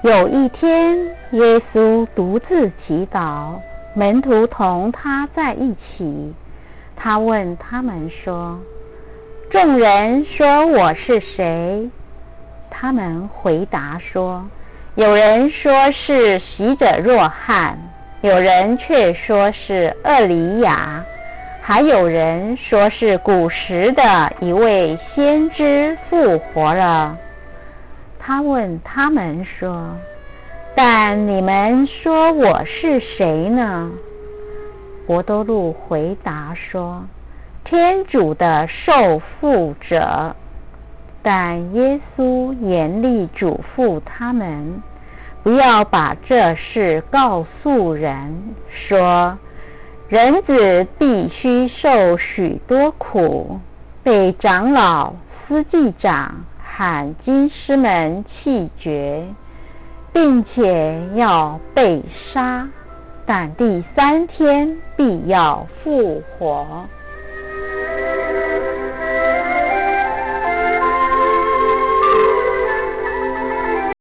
有一天，耶稣独自祈祷，门徒同他在一起。他问他们说：“众人说我是谁？”他们回答说：“有人说是洗者若翰，有人却说是厄里亚，还有人说是古时的一位先知复活了。”他问他们说：“但你们说我是谁呢？”伯多禄回答说：“天主的受傅者。”但耶稣严厉嘱咐他们，不要把这事告诉人，说：“人子必须受许多苦，被长老、司祭长和经师们弃绝，并且要被杀，但第3天必要复活。”